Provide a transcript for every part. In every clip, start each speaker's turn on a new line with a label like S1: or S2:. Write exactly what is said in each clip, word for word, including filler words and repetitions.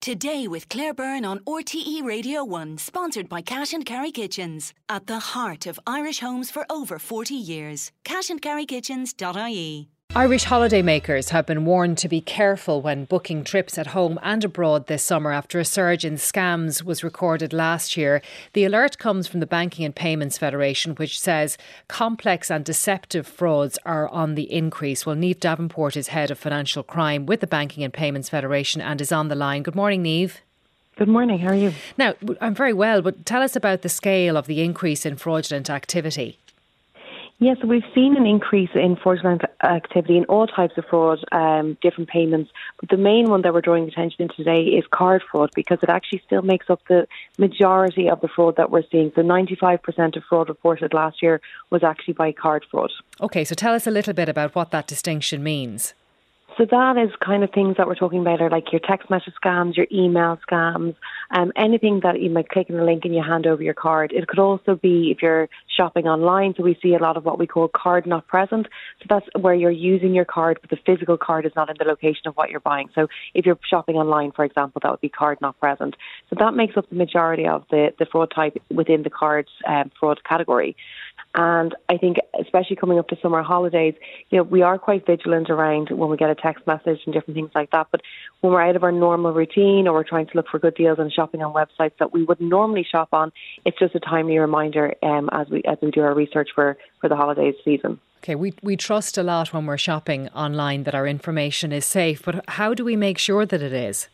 S1: Today with Claire Byrne on R T E Radio one, sponsored by Cash and Carry Kitchens. At the heart of Irish homes for over forty years. cash and carry kitchens dot I E.
S2: Irish holidaymakers have been warned to be careful when booking trips at home and abroad this summer after a surge in scams was recorded last year. The alert comes from the Banking and Payments Federation, which says complex and deceptive frauds are on the increase. Well, Niamh Davenport is head of financial crime with the Banking and Payments Federation and is on the line. Good morning, Niamh.
S3: Good morning, how are you?
S2: Now, I'm very well, but tell us about the scale of the increase in fraudulent activity.
S3: Yes, we've seen an increase in fraudulent activity in all types of fraud, um, different payments. But the main one that we're drawing attention to today is card fraud, because it actually still makes up the majority of the fraud that we're seeing. So ninety-five percent of fraud reported last year was actually by card fraud. OK,
S2: so tell us a little bit about what that distinction means.
S3: So that is kind of things that we're talking about are like your text message scams, your email scams, um, anything that you might click on a link and you hand over your card. It could also be if you're shopping online. So we see a lot of what we call card not present. So that's where you're using your card, but the physical card is not in the location of what you're buying. So if you're shopping online, for example, that would be card not present. So that makes up the majority of the, the fraud type within the cards um, fraud category. And I think, especially coming up to summer holidays, you know, we are quite vigilant around when we get a text message and different things like that. But when we're out of our normal routine or we're trying to look for good deals and shopping on websites that we wouldn't normally shop on, it's just a timely reminder um, as we as we do our research for, for the holidays season.
S2: Okay, we we trust a lot when we're shopping online that our information is safe. But how do we make sure that it is?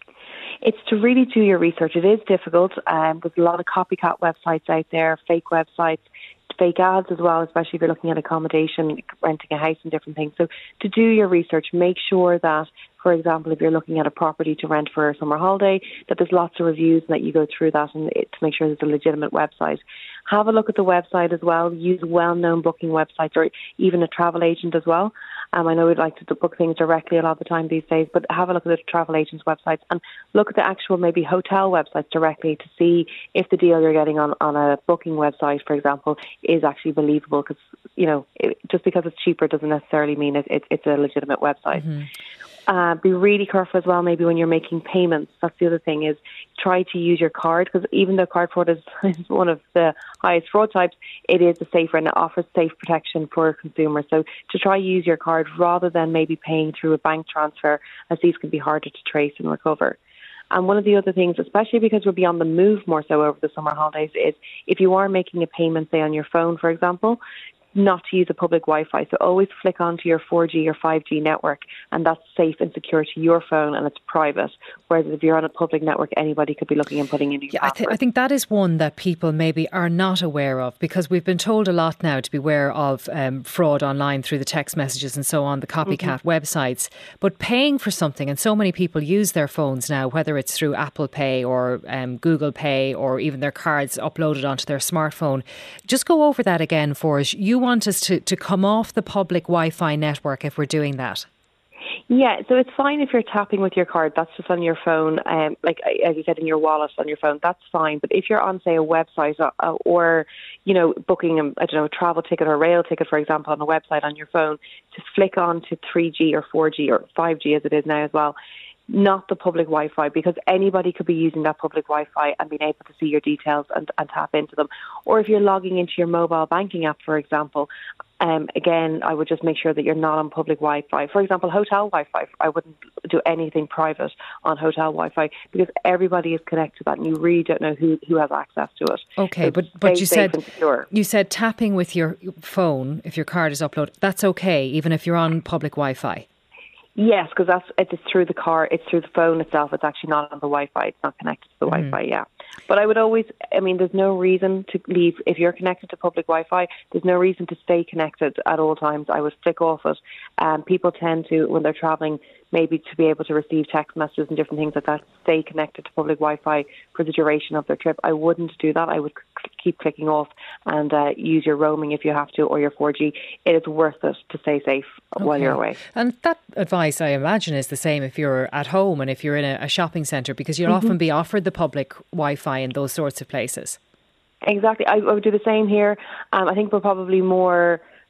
S3: It's to really do your research. It is difficult. Um, there's a lot of copycat websites out there, fake websites, fake ads as well, especially if you're looking at accommodation, renting a house and different things. So to do your research, make sure that, for example, if you're looking at a property to rent for a summer holiday, that there's lots of reviews and that you go through that and it, to make sure it's a legitimate website. Have a look at the website as well. Use well-known booking websites or even a travel agent as well. Um, I know we'd like to book things directly a lot of the time these days, but have a look at the travel agents' websites and look at the actual maybe hotel websites directly to see if the deal you're getting on, on a booking website, for example, is actually believable. Because, you know, it, just because it's cheaper doesn't necessarily mean it, it, it's a legitimate website. Mm-hmm. Uh, be really careful as well, maybe when you're making payments. That's the other thing, is try to use your card, because even though card fraud is, is one of the highest fraud types, it is a safer and it offers safe protection for consumers. So to try use your card rather than maybe paying through a bank transfer, as these can be harder to trace and recover. And one of the other things, especially because we'll be on the move more so over the summer holidays, is if you are making a payment, say on your phone, for example, not to use a public Wi-Fi. So always flick onto your four G or five G network, and that's safe and secure to your phone and it's private. Whereas if you're on a public network, anybody could be looking and putting in your
S2: yeah,
S3: password.
S2: I, th- I think that is one that people maybe are not aware of, because we've been told a lot now to beware of um, fraud online through the text messages and so on, the copycat mm-hmm. websites. But paying for something, and so many people use their phones now, whether it's through Apple Pay or um, Google Pay or even their cards uploaded onto their smartphone. Just go over that again for us. You want us to, to come off the public Wi-Fi network if we're doing that?
S3: Yeah, so it's fine if you're tapping with your card. That's just on your phone, um, like as you said, in your wallet on your phone. That's fine. But if you're on, say, a website or, or you know, booking, a, I don't know, a travel ticket or a rail ticket, for example, on a website on your phone, just flick on to three G or four G or five G as it is now as well. Not the public Wi-Fi, because anybody could be using that public Wi-Fi and being able to see your details and, and tap into them. Or if you're logging into your mobile banking app, for example, um, again, I would just make sure that you're not on public Wi-Fi. For example, hotel Wi-Fi, I wouldn't do anything private on hotel Wi-Fi, because everybody is connected to that and you really don't know who, who has access to it.
S2: Okay, so but, but you said you said tapping with your phone, if your card is uploaded, that's okay, even if you're on public Wi-Fi?
S3: Yes, because that's it's through the car, it's through the phone itself. It's actually not on the Wi-Fi. It's not connected to the mm. Wi-Fi. Yeah, but I would always, I mean, there's no reason to leave if you're connected to public Wi-Fi. There's no reason to stay connected at all times. I would flick off it. Um, people tend to, when they're traveling, maybe to be able to receive text messages and different things like that, stay connected to public Wi-Fi for the duration of their trip. I wouldn't do that. I would c- keep clicking off and uh, use your roaming if you have to, or your four G. It is worth it to stay safe okay. while you're away.
S2: And that advice, I imagine, is the same if you're at home and if you're in a, a shopping centre, because you'll mm-hmm. often be offered the public Wi-Fi in those sorts of places.
S3: Exactly. I, I would do the same here. Um, I think we're probably more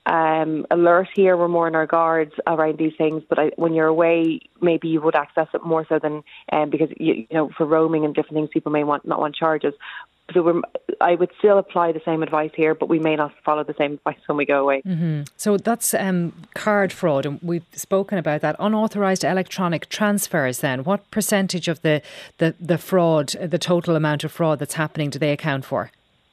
S3: um, alert here. We're more on our guards around these things. But I, when you're away, maybe you would access it more so than um, because you, you know for roaming and different things, people may want not want charges. So we're, I would still apply the same advice here, but we may not follow the same advice when we go away.
S2: Mm-hmm. So that's um, card fraud, and we've spoken about that. Unauthorised electronic transfers then, what percentage of the, the, the fraud, the total amount of fraud that's happening, do they account for?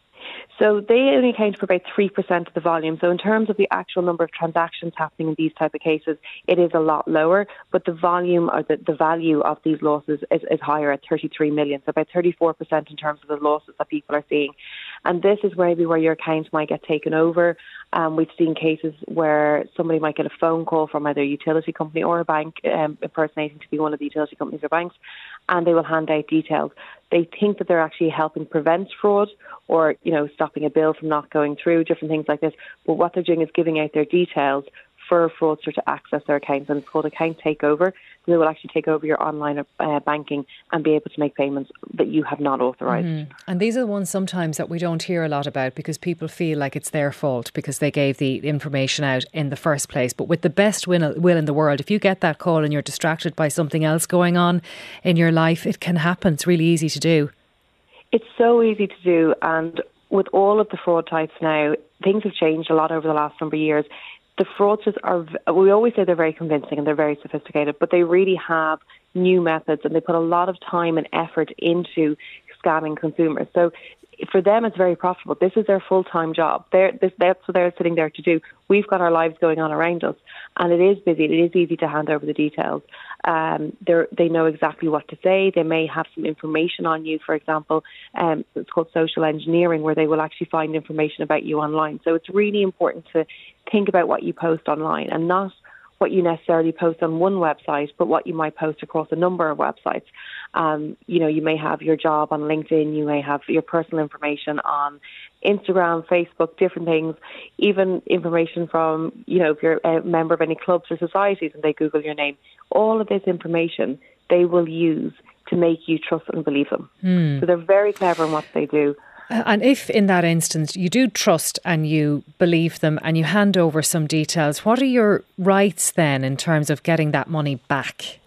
S3: So they only account for about three percent of the volume. So in terms of the actual number of transactions happening in these type of cases, it is a lot lower, but the volume or the, the value of these losses is, is higher at thirty-three million. So about thirty-four percent in terms of the losses that people are seeing. And this is maybe where your account might get taken over. Um, we've seen cases where somebody might get a phone call from either a utility company or a bank um, impersonating to be one of the utility companies or banks, and they will hand out details. They think that they're actually helping prevent fraud or, you know, stopping a bill from not going through, different things like this. But what they're doing is giving out their details for a fraudster to access their accounts, and it's called account takeover. They will actually take over your online uh, banking and be able to make payments that you have not authorised.
S2: Mm-hmm. And these are the ones sometimes that we don't hear a lot about because people feel like it's their fault because they gave the information out in the first place. But with the best will in the world, if you get that call and you're distracted by something else going on in your life, it can happen. It's really easy to do.
S3: It's so easy to do. And with all of the fraud types now, things have changed a lot over the last number of years. The fraudsters are, we always say they're very convincing and they're very sophisticated, but they really have new methods and they put a lot of time and effort into scamming consumers. So for them, it's very profitable. This is their full-time job. They're, this, that's what they're sitting there to do. We've got our lives going on around us, and it is busy. It is easy to hand over the details. Um, they know exactly what to say. They may have some information on you, for example. Um, it's called social engineering, where they will actually find information about you online. So it's really important to think about what you post online and not what you necessarily post on one website, but what you might post across a number of websites. Um, you know, you may have your job on LinkedIn, you may have your personal information on Instagram, Facebook, different things, even information from, you know, if you're a member of any clubs or societies and they Google your name. All of this information they will use to make you trust and believe them. Mm. So they're very clever in what they do.
S2: And if in that instance you do trust and you believe them and you hand over some details, what are your rights then in terms of getting that money back?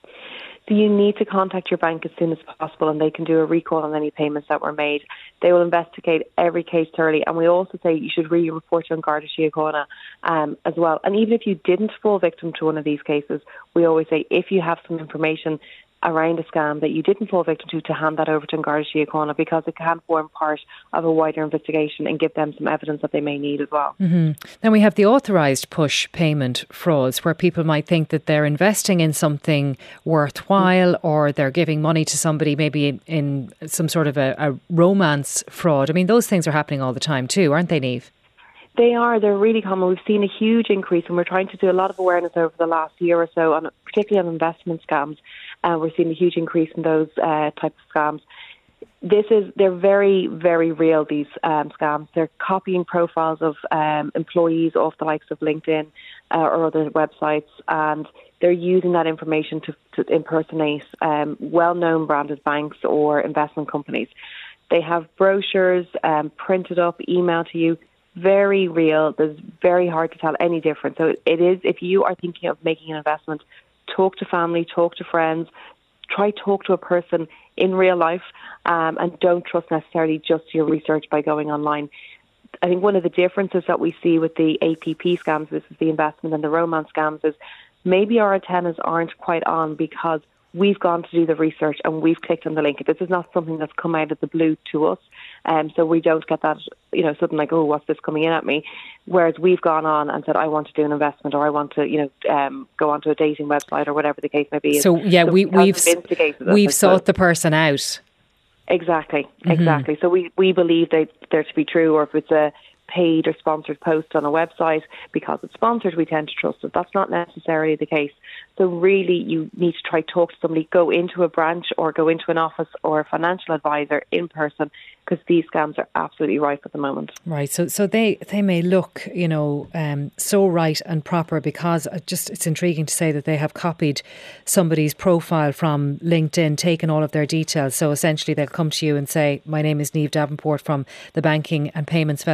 S3: So you need to contact your bank as soon as possible, and they can do a recall on any payments that were made. They will investigate every case thoroughly, and we also say you should really report to An Garda Síochána um, as well. And even if you didn't fall victim to one of these cases, we always say if you have some information around a scam that you didn't fall victim to, to hand that over to An Garda Síochána, because it can form part of a wider investigation and give them some evidence that they may need as well.
S2: Mm-hmm. Then we have the authorised push payment frauds, where people might think that they're investing in something worthwhile, mm-hmm. or they're giving money to somebody maybe in, in some sort of a, a romance fraud. I mean, those things are happening all the time too, aren't they, Niamh?
S3: They are. They're really common. We've seen a huge increase, and we're trying to do a lot of awareness over the last year or so, on, particularly on investment scams. Uh, we're seeing a huge increase in those uh, types of scams. This is, they're very, very real, these um, scams. They're copying profiles of um, employees off the likes of LinkedIn uh, or other websites, and they're using that information to, to impersonate um, well-known branded banks or investment companies. They have brochures um, printed up, emailed to you. Very real. There's very hard to tell any difference. So it is, if you are thinking of making an investment, talk to family, talk to friends, try talk to a person in real life, um, and don't trust necessarily just your research by going online. I think one of the differences that we see with the A P P scams, this is the investment and the romance scams, is maybe our antennas aren't quite on because we've gone to do the research and we've clicked on the link. This is not something that's come out of the blue to us. Um, so we don't get that, you know, something like, oh, what's this coming in at me? Whereas we've gone on and said, I want to do an investment, or I want to, you know, um, go onto a dating website, or whatever the case may be.
S2: So, yeah, so we, we've we've sought the person out.
S3: Exactly, exactly. Mm-hmm. So we, we believe that they're to be true, or if it's a paid or sponsored post on a website, because it's sponsored, we tend to trust it. That's not necessarily the case. So really, you need to try to talk to somebody, go into a branch or go into an office or a financial advisor in person, because these scams are absolutely rife at the moment.
S2: Right. So so they, they may look, you know, um, so right and proper, because just it's intriguing to say that they have copied somebody's profile from LinkedIn, taken all of their details. So essentially they'll come to you and say, my name is Niamh Davenport from the Banking and Payments Federation.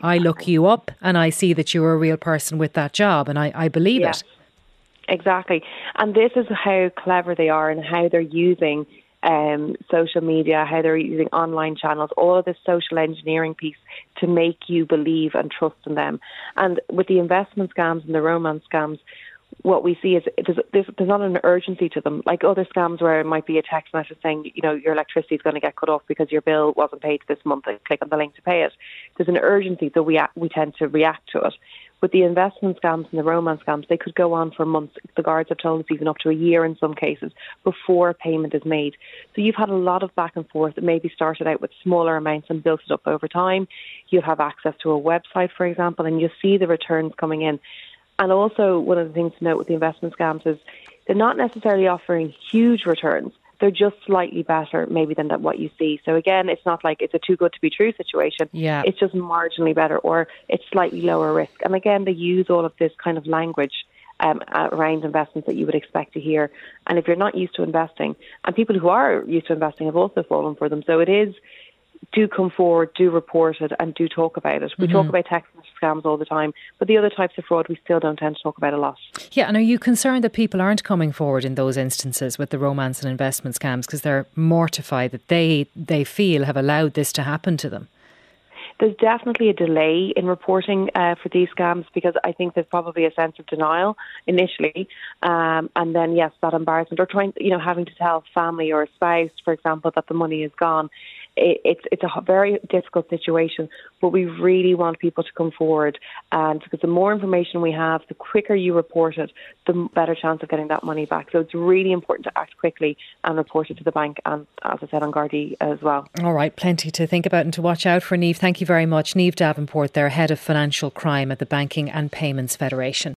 S2: I look you up and I see that you're a real person with that job, and I, I believe
S3: yeah,
S2: it.
S3: Exactly. And this is how clever they are and how they're using um, social media, how they're using online channels, all of this social engineering piece to make you believe and trust in them. And with the investment scams and the romance scams, what we see is there's, there's, there's not an urgency to them, like other scams where it might be a text message saying, you know, your electricity is going to get cut off because your bill wasn't paid this month, and click on the link to pay it. There's an urgency, so we we tend to react to it. With the investment scams and the romance scams, they could go on for months. The guards have told us even up to a year in some cases before payment is made. So you've had a lot of back and forth that maybe started out with smaller amounts and built it up over time. You'll have access to a website, for example, and you'll see the returns coming in. And also, one of the things to note with the investment scams is they're not necessarily offering huge returns. They're just slightly better maybe than that what you see. So again, it's not like it's a too good to be true situation.
S2: Yeah.
S3: It's just marginally better, or it's slightly lower risk. And again, they use all of this kind of language um, around investments that you would expect to hear. And if you're not used to investing, and people who are used to investing have also fallen for them. So it is, do come forward, do report it, and do talk about it. We mm-hmm. talk about text message scams all the time, but the other types of fraud we still don't tend to talk about a lot.
S2: Yeah, and are you concerned that people aren't coming forward in those instances with the romance and investment scams because they're mortified that they, they feel have allowed this to happen to them?
S3: There's definitely a delay in reporting uh, for these scams, because I think there's probably a sense of denial initially, um, and then yes, that embarrassment, or trying, you know, having to tell family or a spouse, for example, that the money is gone. It, it's it's a very difficult situation, but we really want people to come forward, and because the more information we have, the quicker you report it, the better chance of getting that money back. So it's really important to act quickly and report it to the bank, and as I said, on Gardaí as well.
S2: All right, plenty to think about and to watch out for. Niamh, thank you very much. Niamh Davenport there, Head of Financial Crime at the Banking and Payments Federation.